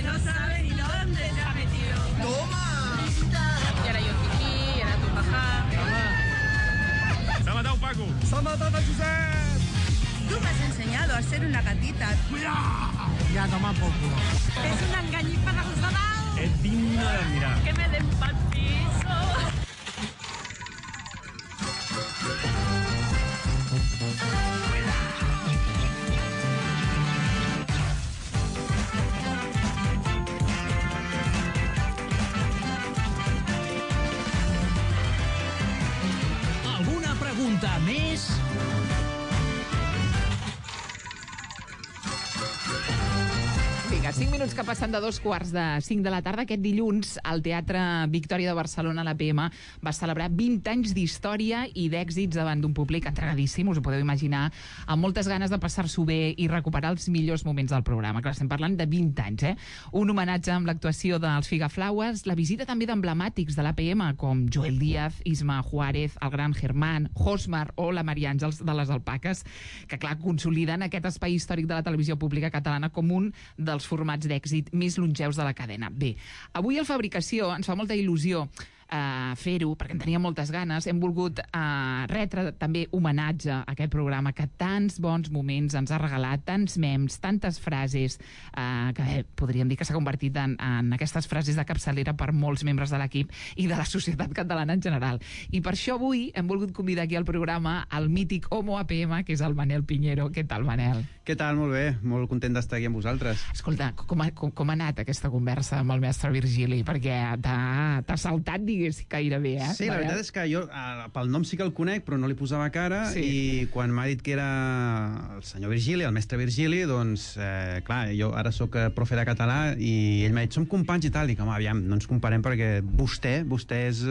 no sabe ni dónde se ha metido. ¡Toma! Y ahora yo Kiki, y ahora tu papá. S'ha matat Paco. S'ha matat el Josep. Tú me has enseñado a ser una gatita. Cuidado. Ja, toma por culo. Es un engañiz para los dados. És digne d'admirar. Que me den pa'l piso. Alguna pregunta més? Vinga, 5 minuts que passen de 2:45 de la tarda. Aquest dilluns, al Teatre Victòria de Barcelona, l'APM va celebrar 20 anys d'història i d'èxits davant d'un públic entregadíssim, us ho podeu imaginar, amb moltes ganes de passar-s'ho bé i recuperar els millors moments del programa. Clar, estem parlant de 20 anys, eh? Un homenatge amb l'actuació dels Figaflaues, la visita també d'emblemàtics de l'APM, com Joel Díaz, Isma Juárez, el gran Germán, Josmar o la Maria Àngels de les Alpaques, que, clar, consoliden aquest espai històric de la televisió pública catalana com un dels formats d'èxit més longeus de la cadena. Bé, avui al Fabricació ens fa molta il·lusió fer-ho, perquè en teníem moltes ganes. Hem volgut retre també homenatge a aquest programa que tants bons moments ens ha regalat, tants mems, tantes frases, que podríem dir que s'ha convertit en aquestes frases de capçalera per molts membres de l'equip i de la societat catalana en general. I per això avui hem volgut convidar aquí al programa el mític Homo APM, que és el Manel Piñero. Què tal, Manel? Què tal? Molt bé, molt content d'estar aquí amb vosaltres. Escolta, com ha anat aquesta conversa amb el mestre Virgili? Perquè t'ha saltat, diguéssim, gairebé, eh? Sí, la veritat és que jo pel nom sí que el conec, però no li posava cara, sí. I quan m'ha dit que era el senyor Virgili, el mestre Virgili, doncs, clar, jo ara sóc profe de català i ell m'ha dit, som companys i tal, i dic, home, aviam, no ens comparem perquè vostè és...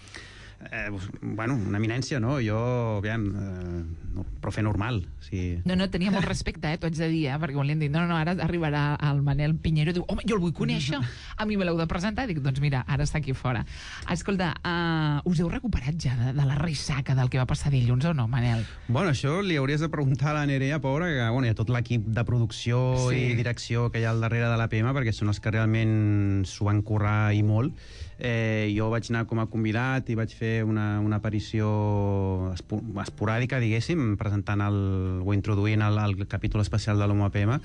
bueno, una eminència, no? Jo, aviam, profe normal, sí. No, tenia molt respecte, t'ho haig de dir, perquè quan li hem dit, no, ara arribarà el Manel Piñero, diu, home, jo el vull conèixer, a mi me l'heu de presentar, dic, doncs mira, ara està aquí fora. Escolta, us heu recuperat ja de la ressaca del que va passar dilluns o no, Manel? Bueno, això li hauries de preguntar a la Nerea, pobra, que bueno, hi ha tot l'equip de producció i direcció que hi ha al darrere de l'APM, perquè són els que realment s'ho van currar i molt. Jo vaig anar com a convidat i vaig fer una aparició esporàdica, diguéssim, presentant o introduint el capítol especial de l'Homo APM,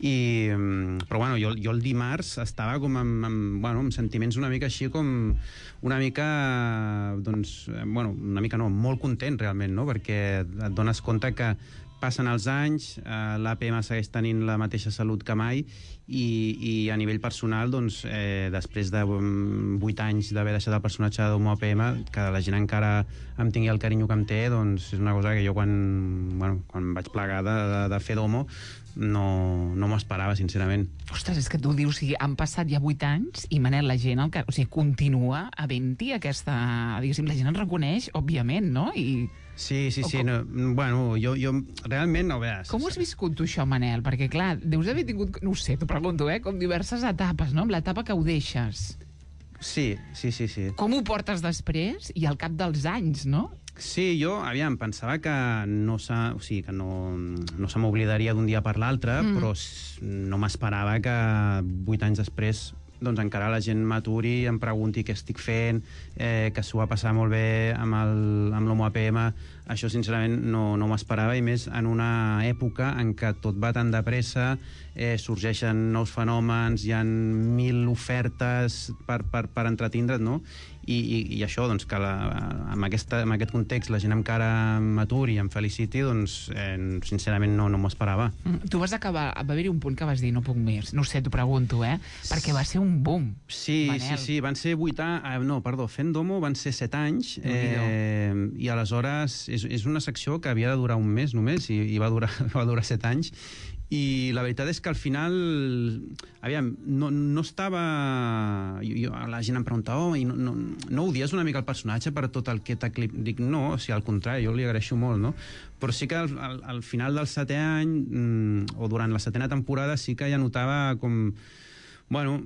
però bueno, jo el dimarts estava com amb sentiments una mica així com una mica, doncs, bueno, una mica no, molt content realment, no? Perquè et dones compte que passen els anys, l'APM segueix tenint la mateixa salut que mai i a nivell personal, doncs, després de 8 anys d'haver deixat el personatge d'Homo APM, que la gent encara em tingui el carinyo que em té, doncs és una cosa que jo quan vaig plegar de fer d'Homo no m'ho esperava, sincerament. Ostres, és que tu dius, han passat ja 8 anys i, Manel, la gent continua havent-hi aquesta... Diguéssim, la gent en reconeix, òbviament, no? Sí, no, bueno, jo realment, no, veus... Com ho has viscut tu, això, Manel? Perquè, clar, deus haver tingut, no ho sé, t'ho pregunto, com diverses etapes, no? Amb l'etapa que ho deixes. Sí. Com ho portes després i al cap dels anys, no? Sí, jo, aviam, pensava que no se m'oblidaria d'un dia per l'altre, però no m'esperava que 8 anys després doncs encara la gent m'aturi, em pregunti què estic fent, que s'ho va passar molt bé amb l'Homo APM. Això sincerament no m'esperava, i més en una època en què tot va tan de pressa, sorgeixen nous fenòmens, hi ha 1.000 ofertes per entretindre't, no? I això, doncs, que amb aquest context la gent encara m'aturi i em feliciti, doncs sincerament no m'ho esperava. Tu vas acabar, va haver-hi un punt que vas dir no puc més, no sé, t'ho pregunto, perquè va ser un boom. Sí, van ser 8 anys, fent d'Homo van ser 7 anys, i aleshores és una secció que havia de durar un mes només i va durar 7 anys, i la veritat és que al final, aviam, no estava... la gent em preguntava, no odies una mica el personatge per tot el que t'ha clip? Dic, no, o sigui, al contrari, jo li agraeixo molt, no? Però sí que al final del 7è any, o durant la 7a temporada, sí que ja notava com Bueno,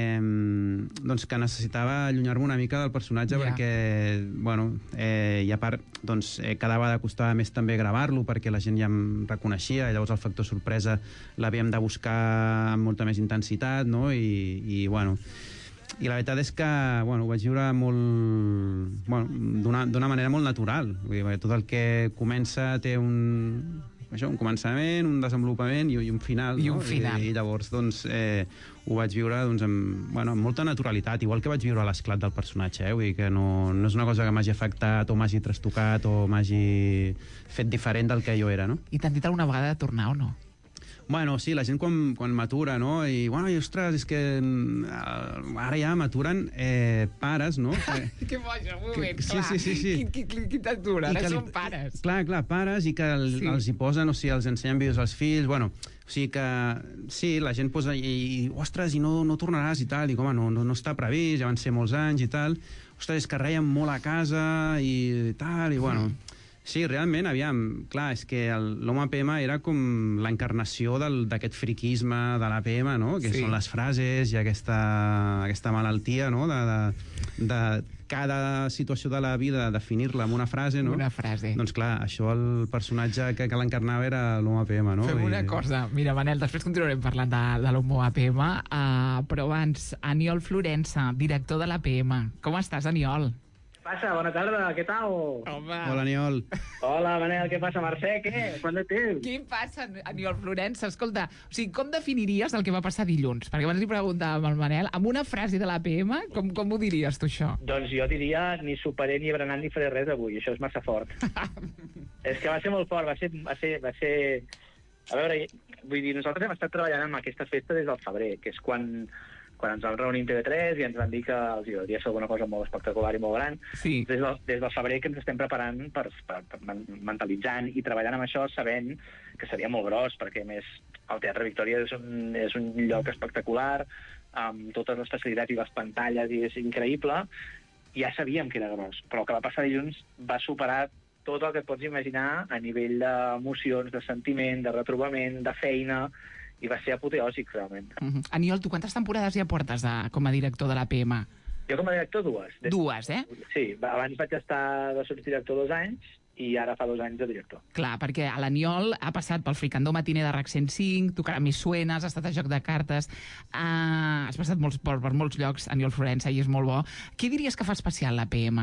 doncs que necessitava allunyar-me una mica del personatge perquè, bueno, i a part, doncs, cada vegada costava més també gravar-lo perquè la gent ja em reconeixia, i llavors el factor sorpresa l'havíem de buscar amb molta més intensitat, no? I bueno, i la veritat és que, bueno, ho vaig viure molt, bueno, d'una manera molt natural. Vull dir, tot el que comença té un començament, un desenvolupament i un final. I un final. I llavors, doncs, ho vaig viure doncs, amb molta naturalitat, igual que vaig viure l'esclat del personatge, vull dir que no és una cosa que m'hagi afectat o m'hagi trastocat o m'hagi fet diferent del que jo era, no? I t'han dit alguna vegada de tornar o no? Bueno, sí, la gent quan m'atura, no? I, bueno, ostres, és que ara ja m'aturen pares, no? Que boja, un moment, clar. Sí. Qui t'atura? Ara són pares. Clar, pares, i que els hi posen, o sigui, els ensenyen vídeos als fills, bueno, o sigui que, sí, la gent posa, i ostres, i no tornaràs i tal, i com, no està previst, ja van ser molts anys i tal, ostres, és que reiem molt a casa i tal, i bueno... Sí, realment, aviam, clar, és que l'home APM era com l'encarnació d'aquest friquisme de l'APM, no? Que són les frases i aquesta malaltia, no? De cada situació de la vida definir-la amb una frase, no? Una frase. Doncs clar, això el personatge que l'encarnava era l'home APM, no? Fem una cosa. Mira, Manel, després continuarem parlant de l'home APM, però abans, Aniol Florença, director de l'APM. Com estàs, Aniol? Què passa? Bona tarda, què tal? Home. Hola, Aniol. Hola, Manel, què passa, Mercè? Què? Quant de temps? Què passa, Aniol Florença? Escolta, o sigui, com definiries el que va passar dilluns? Perquè abans li preguntàvem al Manel, amb una frase de l'APM, com ho diries, tu, això? Doncs jo diria ni superé, ni berenant, ni faré res avui. Això és massa fort. És que va ser molt fort, va ser... A veure, vull dir, nosaltres hem estat treballant amb aquesta festa des del febrer, que és quan ens vam reunir en TV3 i ens van dir que els hauria de fer alguna cosa molt espectacular i molt gran. Sí. Des del febrer que ens estem preparant per mentalitzant i treballant amb això, sabent que seria molt gros, perquè a més el Teatre Victòria és un lloc espectacular, amb totes les facilitats i les pantalles, i és increïble. Ja sabíem que era gros, però el que va passar dilluns va superar tot el que et pots imaginar a nivell d'emocions, de sentiment, de retrobament, de feina, i va ser apoteòsic, realment. Aniol, tu quantes temporades ja portes com a director de l'APM? Jo com a director, 2. Dues, eh? Sí, abans vaig estar de sotsdirector 2 anys i ara fa 2 anys de director. Clar, perquè l'Aniol ha passat pel Fricandó Matiner de RAC 105, tocarà Mis Suenas, ha estat a Joc de Cartes, has passat per molts llocs, Aniol Florença, i és molt bo. Què diries que fa especial l'APM?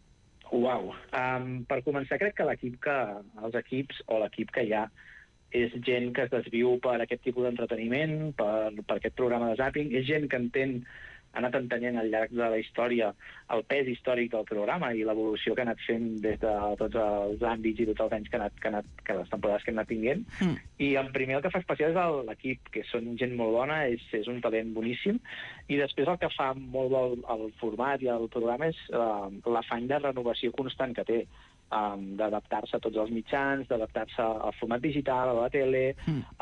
Uau! Per començar, crec que els equips o l'equip que hi ha és gent que es desviu per aquest tipus d'entreteniment, per aquest programa de zàping, és gent que ha anat entenent al llarg de la història el pes històric del programa i l'evolució que ha anat fent des de tots els àmbits i tots els anys que les temporades que hem anat tinguent. I en primer el que fa especial és l'equip, que són gent molt bona, és un talent boníssim, i després el que fa molt bo el format i el programa és l'afany de renovació constant que té, d'adaptar-se a tots els mitjans, d'adaptar-se al format digital, a la tele,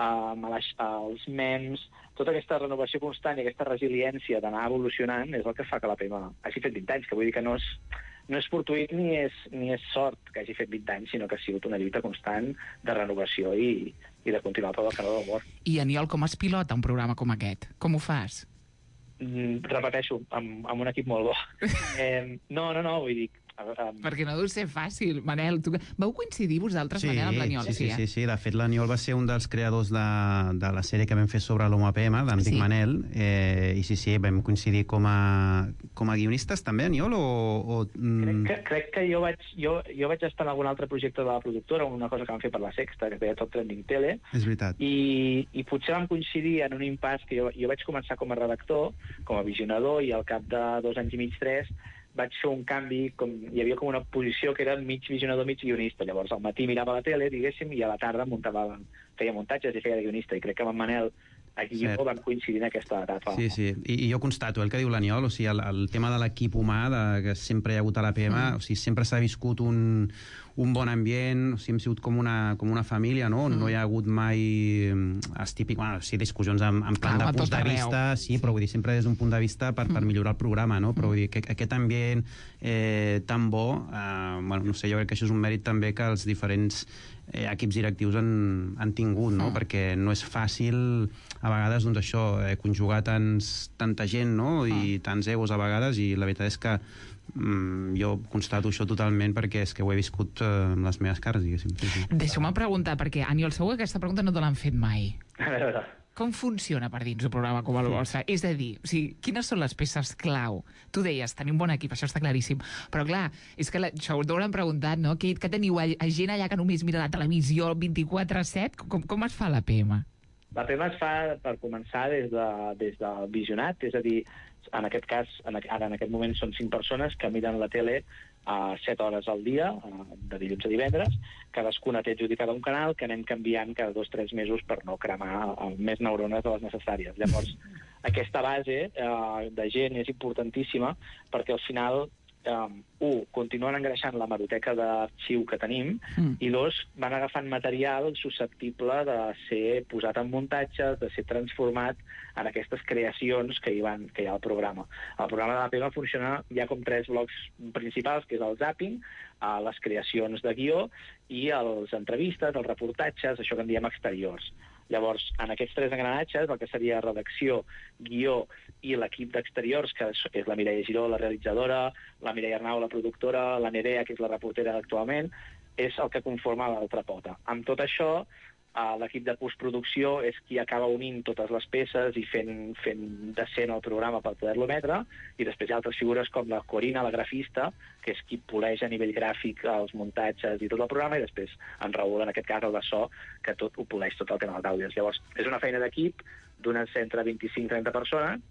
als memes. Tota aquesta renovació constant i aquesta resiliència d'anar evolucionant és el que fa que l'APM hagi fet 20 anys, que vull dir que no és fortuït ni és sort que hagi fet 20 anys, sinó que ha sigut una lluita constant de renovació i de continuar pel canó de l'humor. I, Aniol, com es pilota un programa com aquest? Com ho fas? Repeteixo, amb un equip molt bo. No, vull dir... Perquè no deu ser fàcil. Manel, vau coincidir vosaltres, Manel, amb l'Aniol? Sí. De fet, l'Aniol va ser un dels creadors de la sèrie que vam fer sobre l'Homo APM, d'en Dic Manel, i sí, vam coincidir com a guionistes també, Aniol, o... Crec que jo vaig estar en algun altre projecte de la productora, una cosa que vam fer per la Sexta, que es deia Top Trending Tele. És veritat. I potser vam coincidir en un impàs que jo vaig començar com a redactor, com a visionador, i al cap de 2 anys i mig, 3, vaig fer un canvi, hi havia com una posició que era mig visionador, mig guionista. Llavors al matí mirava la tele, diguéssim, i a la tarda feia muntatges i feia de guionista. I crec que amb en Manel aquí vam coincidir en aquesta etapa. Sí. I jo constato el que diu l'Aniol, o sigui, el tema de l'equip humà que sempre hi ha hagut a l'APM, o sigui, sempre s'ha viscut un un bon ambient, o sigui, hem sigut com una família, no? No hi ha hagut mai els típics, bueno, sí, discussions en plan de punts de vista, sí, però vull dir, sempre des d'un punt de vista per millorar el programa, no? Però vull dir, que aquest ambient tan bo, bueno, no sé, jo crec que això és un mèrit també que els diferents equips directius han tingut, no? Perquè no és fàcil a vegades, doncs això, conjugar tanta gent, no? I tants egos a vegades, i la veritat és que jo constato això totalment perquè és que ho he viscut amb les meves cares, diguéssim. Sí. Deixa'm preguntar, perquè, Aniol, segur que aquesta pregunta no te l'han fet mai. A veure. Com funciona per dins un programa com el vostre? És a dir, o sigui, quines són les peces clau? Tu deies, tenir un bon equip, això està claríssim. Però clar, és que això us deuen preguntat, no? Que teniu gent allà que només mira la televisió 24/7? Com es fa la PM? La PM es fa, per començar, des del visionat, és a dir, en aquest cas, ara en aquest moment són 5 persones que miren la tele a 7 hores al dia, de dilluns a divendres. Cadascuna té adjudicada un canal que anem canviant cada 2 o 3 mesos per no cremar més neurones de les necessàries. Llavors, aquesta base de gent és importantíssima perquè al final, 1, continuen engreixant la hemeroteca d'arxiu que tenim, i 2, van agafant material susceptible de ser posat en muntatges, de ser transformat en aquestes creacions que hi ha al programa. El programa de la PM funciona ja com 3 blocs principals, que és el zapping, les creacions de guió i les entrevistes, els reportatges, això que en diem exteriors. Llavors, en aquests 3 engranatges, el que seria redacció, guió i l'equip d'exteriors, que és la Mireia Giró, la realitzadora, la Mireia Arnau, la productora, la Nerea, que és la reportera actualment, és el que conforma l'altra pota. Amb tot això, l'equip de postproducció és qui acaba unint totes les peces i fent decent el programa per poder-lo emetre, i després hi ha altres figures com la Corina, la grafista, que és qui poleix a nivell gràfic els muntatges i tot el programa, i després en Raül, en aquest cas el de so, que tot ho poleix, tot el tema d'àudios. Llavors, és una feina d'equip d'unes entre 25 i 30 persones,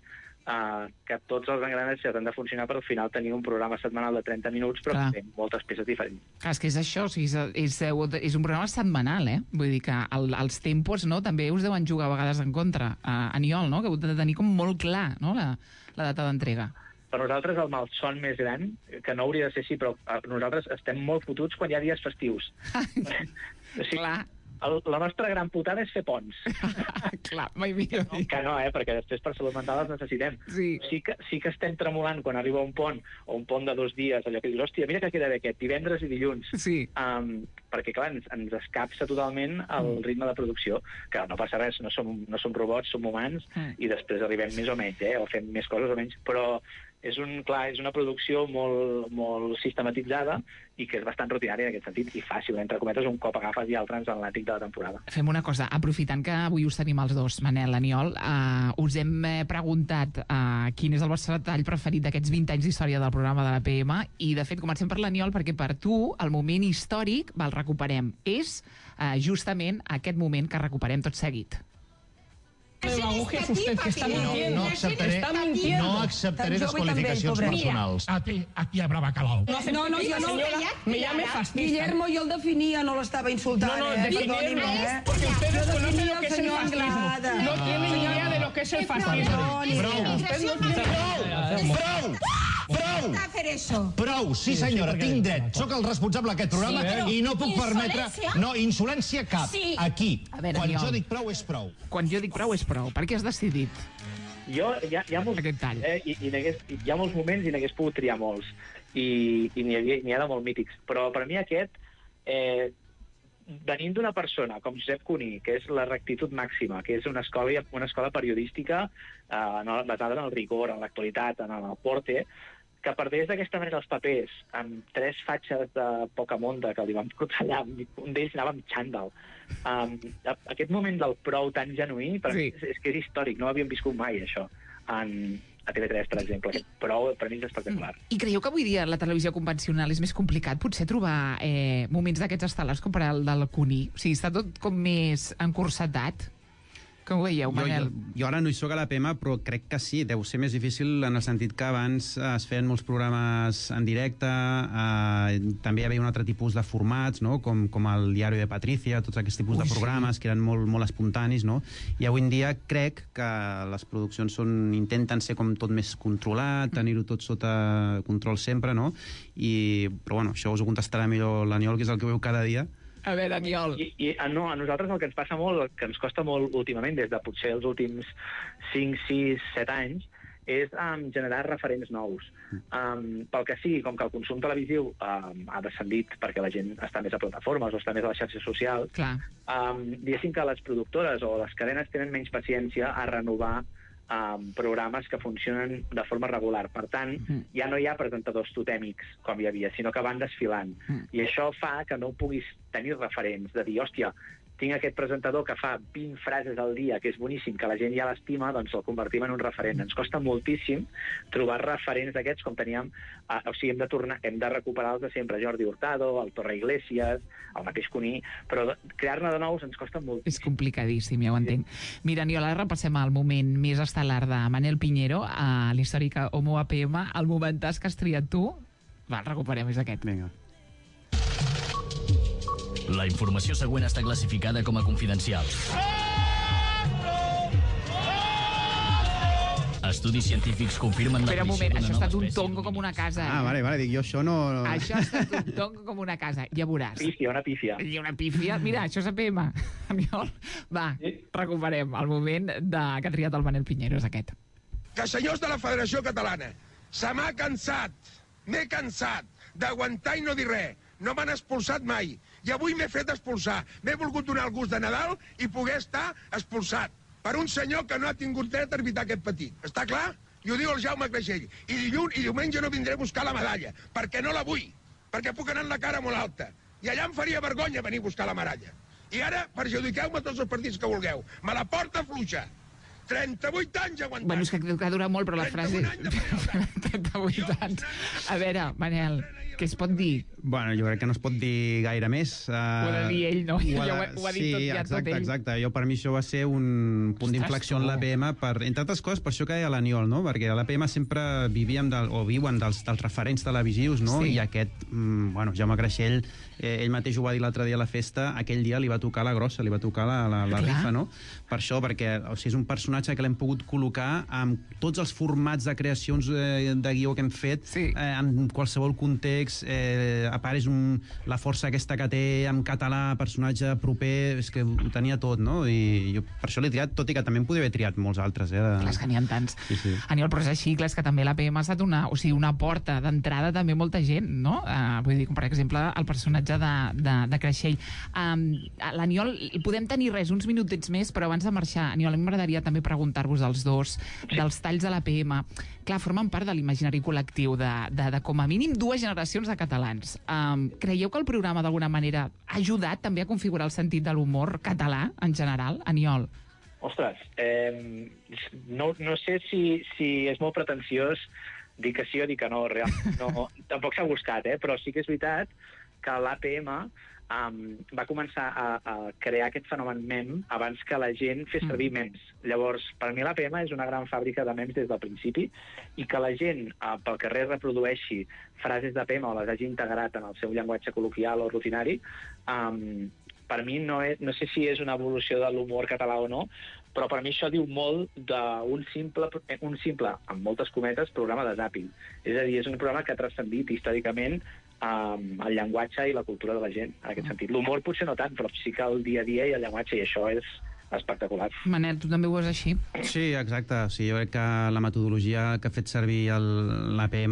que tots els engranatges han de funcionar per al final tenir un programa setmanal de 30 minuts, però que té moltes peces diferents. Clar, és que és això, o sigui, és un programa setmanal, Vull dir que els tempos, no?, també us deuen jugar a vegades en contra. Aniol, no?, que heu de tenir com molt clar, no?, la data d'entrega. Per nosaltres el malson més gran, que no hauria de ser així, però nosaltres estem molt fotuts quan hi ha dies festius. O sigui, clar. La nostra gran putada és fer ponts. Clar, mai millor dit. Que no, perquè després per salut mental els necessitem. Sí que estem tremolant quan arriba un pont, o un pont de 2 dies, allò que dius, hòstia, mira que queda bé aquest, divendres i dilluns. Sí. Perquè, clar, ens escapça totalment el ritme de producció, que no passa res, no som robots, som humans, i després arribem més o menys, o fem més coses o menys, però és una producció molt sistematitzada i que és bastant rutinària en aquest sentit, i fàcil, entre cometes, un cop agafes ja el transatlàntic de la temporada. Fem una cosa, aprofitant que avui us tenim els dos, Manel, Aniol, us hem preguntat quin és el vostre tall preferit d'aquests 20 anys d'història del programa de la PM, i de fet comencem per l'Aniol, perquè per tu el moment històric, el recuperem, és justament aquest moment que recuperem tot seguit. Demagogias usted, que está mintiendo. No acceptaré desqualificacions personals. Aquí habrá bacalao. No, yo no. Me llame fascista. Guillermo, yo el definia, no l'estava insultant. No, definirlo, porque usted desconoce lo que es el fascismo. No tiene ni idea de lo que es el fascismo. Prou, sí senyora, tinc dret. Soc el responsable d'aquest programa i no puc permetre... No, insolència cap. Aquí. Quan jo dic prou és prou. Quan jo dic prou és prou. Per què has decidit hi ha molts, aquest tall? Hi ha molts moments i n'hagués pogut triar molts. I n'hi ha de molt mítics. Però per mi aquest, venint d'una persona com Josep Cuní, que és la rectitud màxima, que és una escola periodística basada en el rigor, en l'actualitat, en el porte, que perdés d'aquesta manera els papers amb 3 fatxes de poca monda que li van portar allà, un d'ells anava amb xandall. Aquest moment del prou tan genuí, per mi és que és històric, no ho havíem viscut mai, això, a TV3, per exemple. Aquest prou, per mi és espectacular. I creieu que avui dia la televisió convencional és més complicat, potser, trobar moments d'aquests estel·lars com per al del Cuní? O sigui, està tot com més encursetat? Com ho veieu, Manel? Jo ara no hi soc a l'APM, però crec que sí, deu ser més difícil en el sentit que abans es feien molts programes en directe, també hi havia un altre tipus de formats, no? com el Diari de Patricia, tots aquests tipus de programes que eren molt espontanis, no? I avui en dia crec que les produccions intenten ser com tot més controlat, tenir-ho tot sota control sempre, no? Però bueno, això us ho contestarà millor l'Aniol, que és el que veu cada dia. A veure, Aniol. No, a nosaltres el que ens passa molt, el que ens costa molt últimament, des de potser els últims 5, 6, 7 anys, és generar referents nous. Pel que sigui, com que el consum televisiu ha descendit perquè la gent està més a plataformes o està més a les xarxes socials, diguéssim que les productores o les cadenes tenen menys paciència a renovar programes que funcionen de forma regular. Per tant, ja no hi ha presentadors totèmics com hi havia, sinó que van desfilant. I això fa que no puguis tenir referents, de dir, hòstia, tinc aquest presentador que fa 20 frases al dia, que és boníssim, que la gent ja l'estima, doncs el convertim en un referent. Ens costa moltíssim trobar referents d'aquests com teníem, o sigui, hem de recuperar els de sempre, Jordi Hurtado, el Torre Iglesias, el mateix Cuní, però crear-ne de nous ens costa molt. És complicadíssim, ja ho entenc. Mira, Aniol, ara repassem el moment més estel·lar de Manel Pinheiro, a l'històrica Homo APM, el momentàs que has triat tu. Va, el recuperem, és aquest. Vinga. La informació següent està classificada com a confidencial. Estudis científics confirmen Espera un moment, l'aparició d'una això ha nova estat un espècie. tongo com una casa. Vale, dic, jo això no... Això ha estat un tongo com una casa, ja veuràs. Una pífia. I una pífia. Mira, això és APM. Aniol, va, recuperem el moment que ha triat el Manel Pinheiro, és aquest. Que senyors de la Federació Catalana, se m'ha cansat, m'he cansat d'aguantar i no dir res. No m'han expulsat mai. I avui m'he fet expulsar. M'he volgut donar el gust de Nadal i poder estar expulsat per un senyor que no ha tingut dret a arbitrar aquest partit. Està clar? I ho diu el Jaume Creixell. I dilluns i diumenge no vindré a buscar la medalla, perquè no la vull, perquè puc anar amb la cara molt alta. I allà em faria vergonya venir a buscar la medalla. I ara perjudiqueu-me tots els partits que vulgueu. Me la porta fluixa. 38 anys aguantant. Bueno, és que ha durat molt, però la frase... 38 anys. A veure, Manel, què es pot dir? Bueno, jo crec que no es pot dir gaire més. Ho ha de dir ell, no? Ja ho ha dit tot, ja tot ell. Exacte. Jo, per mi això va ser un punt d'inflexió en l'APM, entre altres coses, per això que deia l'Aniol, no? Perquè a l'APM sempre vivíem viuen dels referents televisius, no? I aquest, Jaume Creixell, ell mateix ho va dir l'altre dia a la festa, aquell dia li va tocar la grossa, li va tocar la rifa, no? Per això, perquè és un personatge que l'hem pogut col·locar amb tots els formats de creacions de guió que hem fet, en qualsevol context, a part és la força aquesta que té en català, personatge proper, és que ho tenia tot, no? I jo per això l'he triat, tot i que també en podria haver triat molts altres. Clar, és que n'hi ha tants. Aniol, però és així, clar, és que també l'APM ha estat una porta d'entrada també molta gent, no? Vull dir, com per exemple el personatge de Creixell. L'Aniol, podem tenir uns minutets més, però abans de marxar, Aniol, a mi m'agradaria també preguntar-vos als dos dels talls de l'APM. Clar, formen part de l'imaginari col·lectiu de com a mínim 2 generacions de catalans. Creieu que el programa d'alguna manera ha ajudat també a configurar el sentit de l'humor català en general? Aniol? Ostres, no sé si és molt pretensiós dir que sí o dir que no. Tampoc s'ha buscat, però sí que és veritat que l'APM va començar a crear aquest fenomen mem abans que la gent fes servir mems. Llavors, per mi l'APM és una gran fàbrica de mems des del principi i que la gent pel carrer reprodueixi frases d'APM o les hagi integrat en el seu llenguatge col·loquial o rutinari, per mi no sé si és una evolució de l'humor català o no, però per mi això diu molt d'un simple, amb moltes cometes, programa de zàping. És a dir, és un programa que ha transcendit històricament el llenguatge i la cultura de la gent, en aquest sentit. L'humor potser no tant, però sí que el dia a dia i el llenguatge, i això és espectacular. Manel, tu també ho veus així? Sí, exacte. Sí, jo crec que la metodologia que ha fet servir l'APM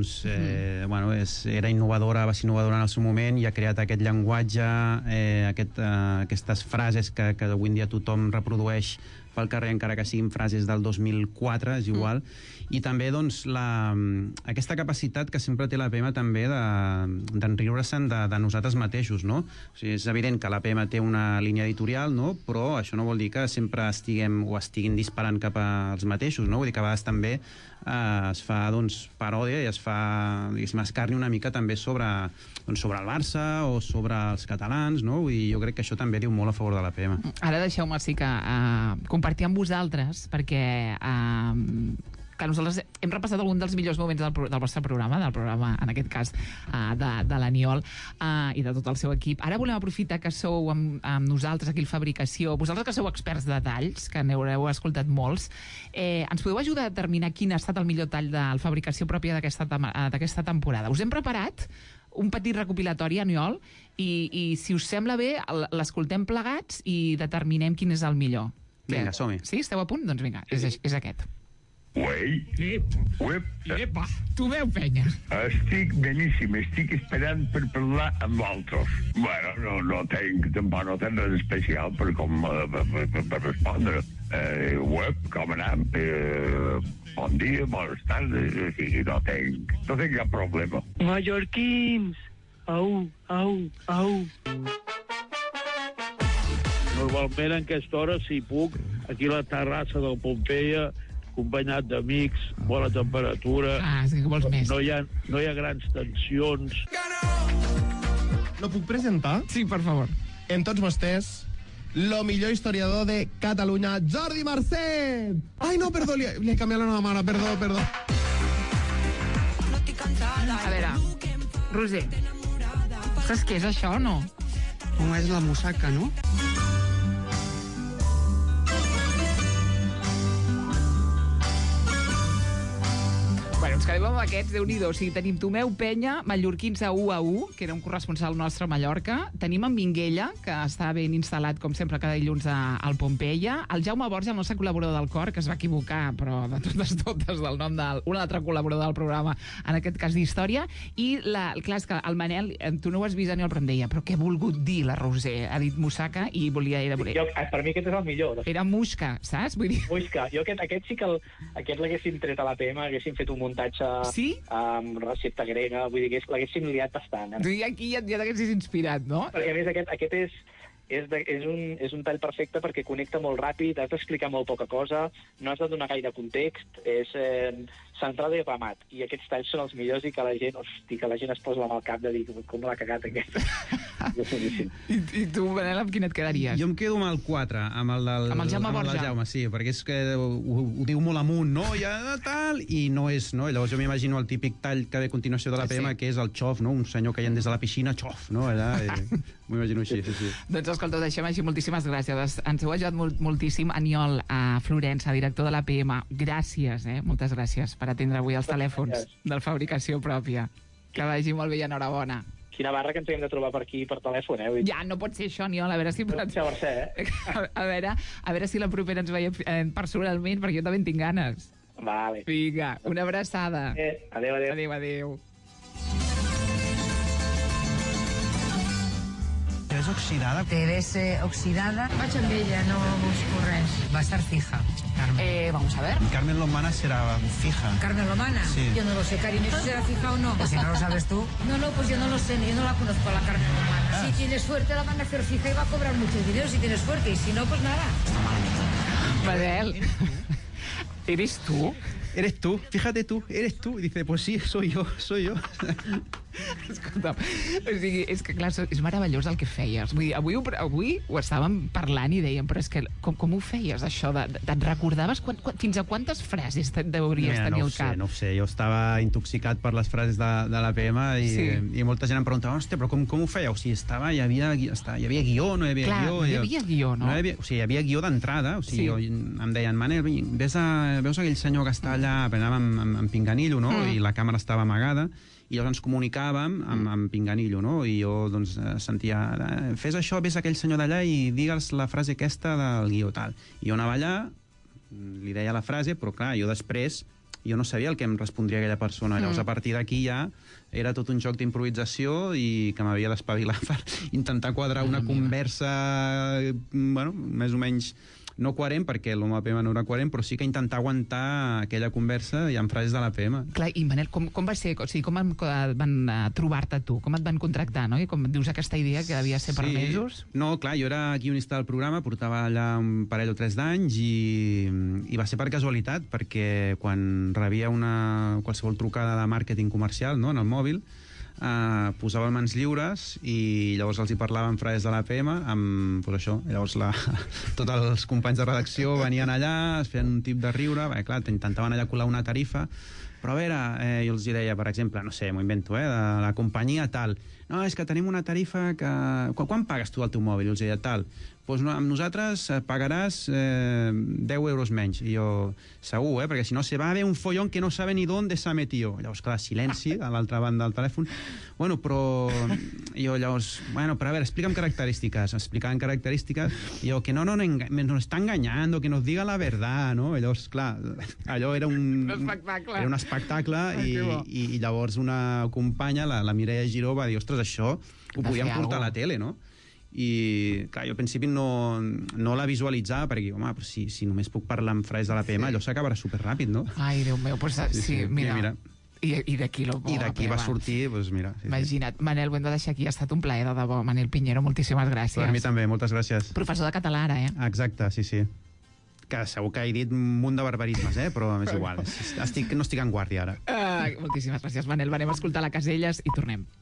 era innovadora, va ser innovadora en el seu moment i ha creat aquest llenguatge, aquestes frases que avui en dia tothom reprodueix pel carrer, encara que siguin frases del 2004, és igual. I també, doncs, aquesta capacitat que sempre té l'APM també d'enriure-se'n de nosaltres mateixos, no? O sigui, és evident que l'APM té una línia editorial, no? Però això no vol dir que sempre estiguin disparant cap als mateixos, no? Vull dir que a vegades també es fa, doncs, paròdia i es fa, diguéssim, escarni una mica també sobre el Barça o sobre els catalans, no? I jo crec que això també diu molt a favor de l'APM. Ara deixeu-me sí que compartir amb vosaltres, perquè que nosaltres hem repassat algun dels millors moments del vostre programa, del programa, en aquest cas, de l'Aniol i de tot el seu equip. Ara volem aprofitar que sou amb nosaltres aquí al Fabricació, vosaltres que sou experts de talls, que n'haureu escoltat molts, ens podeu ajudar a determinar quin ha estat el millor tall del Fabricació pròpia d'aquesta temporada. Us hem preparat un petit recopilatori, Aniol, i si us sembla bé, l'escoltem plegats i determinem quin és el millor. Vinga, som-hi. Sí? Esteu a punt? Doncs vinga, és aquest. Uei. Epa, tu veu, penya. Estic beníssim, estic esperant per parlar amb altres. Bueno, tampoc no tenc res especial per respondre. Com anem? Bon dia, bones tardes, no tinc cap problema. Mallorquins, au. Normalment en aquesta hora, si puc, aquí a la terrassa del Pompeia, acompanyat d'amics, bona temperatura. És que vols més. No hi ha grans tensions. Lo puc presentar? Sí, per favor. En tots vostès, lo millor historiador de Catalunya, Jordi Marcet! Ai, no, perdó, li he canviat la nova mare, perdó. A veure, Roser, saps què és això o no? Com és la musaca, no? Bueno, ens quedem amb aquests, Déu-n'hi-do. O sigui, tenim Tomeu Penya, mallorquins a 1-1, que era un corresponsal nostre a Mallorca. Tenim en Minguella, que està ben instal·lat, com sempre, cada dilluns al Pompeia. El Jaume Borja, el nostre col·laborador del cor, que es va equivocar, però de totes del nom d'un altre col·laborador del programa, en aquest cas d'història. I, clar, és que el Manel, tu no ho has vist, Aniol, però em deia, però què ha volgut dir la Roser? Ha dit Musaca i volia... Per mi aquest és el millor. Era Musca, saps? Vull dir... Musca. Jo aquest sí que aquest l'haguessin tret a la PM, haguessin fet un muntatge amb recepta grega, vull dir que l'haguessin liat bastant. Tu aquí ja t'haguessis inspirat, no? Perquè a més aquest és un tall perfecte perquè connecta molt ràpid, has d'explicar molt poca cosa, no has de donar gaire context, és central i ramat, i aquests talls són els millors i que la gent es posa amb el cap de dir com l'ha cagat aquest. I tu, Manel, amb quin et quedaries? Jo em quedo amb el 4, amb el Jaume Borja. Jaume, sí, perquè és que ho diu molt amunt, no? Ja tal, i no és, no? Llavors jo m'imagino el típic tall que ve a continuació de la PM, que és el xof, no? Un senyor caient des de la piscina, xof, no? M'ho imagino així, sí. Doncs escolta, ho deixem així, moltíssimes gràcies. Ens heu ajudat moltíssim. Aniol Florença, director de la PM, gràcies, moltes gràcies per atendre avui els telèfons del Fabricació pròpia. Que vagi molt bé i enhorabona. Quina barra que ens hem de trobar per aquí per telèfon, Ja, no pot ser això, Aniol, a veure si... A veure si la propera ens veiem personalment, perquè jo també en tinc ganes. Vale. Vinga, una abraçada. Adéu. Adéu. Te ves oxidada? Te ves oxidada. Vaig amb ella, no busco res. Va a estar fija, Carmen. Vamos a ver. Carmen Lomana será fija. ¿Carmen Lomana? Sí. Yo no lo sé, Karin, ¿eso será fija o no? Pues si no lo sabes tú. No, pues yo no lo sé, yo no la conozco a la Carmen Lomana. Si tienes suerte la van a hacer fija y va a cobrar mucho dinero si tienes suerte, y si no, pues nada. Manel, ¿eres tú? Eres tú, fíjate tú, eres tú. Y dice, pues sí, soy yo. Escolta'm, o sigui, és que clar, és meravellós el que feies. Vull dir, avui ho estàvem parlant i dèiem, però és que com ho feies, això? Te'n recordaves fins a quantes frases deuries tenir al cap? No ho sé, jo estava intoxicat per les frases de la PM i molta gent em preguntava, hòstia, però com ho fèieu? O sigui, hi havia guió, no hi havia guió? Clar, no hi havia guió, no? O sigui, hi havia guió d'entrada, o sigui, em deien, Manel, veus aquell senyor que està allà, anàvem amb pinganillo, no? I la càmera estava amagada, i llavors ens comunicàvem amb pinganillo, no? I jo, doncs, sentia, fes això, ves aquell senyor d'allà i digues la frase aquesta del guió tal. I jo anava allà, li deia la frase, però clar, jo després, jo no sabia el que em respondria aquella persona. Llavors, a partir d'aquí ja era tot un joc d'improvisació i que m'havia d'espavilar per intentar quadrar una conversa, bueno, més o menys no coherent, perquè l'home PM no era coherent, però sí que intentar aguantar aquella conversa i amb frases de la PM. Clar, i Manel, com va ser? O sigui, com van trobar-te tu? Com et van contractar, no? I com dius aquesta idea que devia ser per mesos? No, clar, jo era guionista del programa, portava allà un parell o 3 d'anys i va ser per casualitat, perquè quan rebia qualsevol trucada de màrqueting comercial, no?, en el mòbil, posava mans lliures i llavors els hi parlava en frases de l'APM amb, doncs això, llavors tots els companys de redacció venien allà, es feien un tip de riure, perquè clar, intentaven allà colar una tarifa, però a veure, jo els deia, per exemple, no sé, m'ho invento, de la companyia tal, no, és que tenim una tarifa que... Quan pagues tu el teu mòbil? I els deia, tal, doncs amb nosaltres pagaràs 10 euros menys. I jo, segur, perquè si no se va haver un follón que no sabe ni dónde se ha metido. Llavors, clar, silenci a l'altra banda del telèfon. Bueno, però... Jo llavors, bueno, però a veure, explica'm característiques. Explicaven característiques. I jo, que no, nos está engañando, que nos diga la verdad, no? I llavors, clar, allò era un espectacle i llavors una companya, la Mireia Giró, va dir, ostres, això ho podíem portar a la tele, no? I, clar, jo al principi no la visualitzava perquè, home, però si només puc parlar amb frases de l'APM, allò s'acabarà superràpid, no? Ai, Déu meu, pues sí, mira. I d'aquí va sortir, doncs mira. Imagina't. Manel, ho hem de deixar aquí. Ha estat un plaer, de debò. Manel Piñero, moltíssimes gràcies. Per mi també, moltes gràcies. Professor de català, ara, Exacte, sí. Que segur que he dit un munt de barbarismes, però és igual. No estic en guàrdia, ara. Moltíssimes gràcies, Manel. Anem a escoltar la Caselles i tornem.